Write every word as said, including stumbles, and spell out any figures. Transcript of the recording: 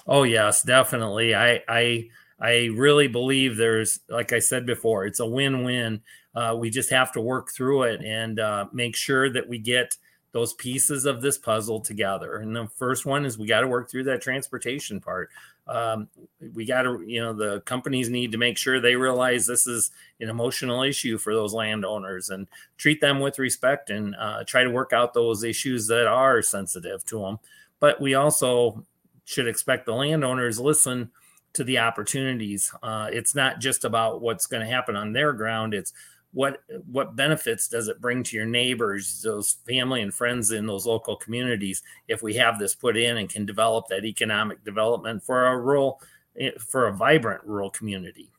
Oh yes, definitely. I I I really believe there's, like I said before, it's a win-win. Uh, we just have to work through it and uh, make sure that we get those pieces of this puzzle together. And the first one is we got to work through that transportation part. Um, we got to, you know, the companies need to make sure they realize this is an emotional issue for those landowners and treat them with respect and uh, try to work out those issues that are sensitive to them. But we also should expect the landowners listen to the opportunities. Uh, it's not just about what's going to happen on their ground. It's what what benefits does it bring to your neighbors, those family and friends in those local communities, if we have this put in and can develop that economic development for a rural, for a vibrant rural community.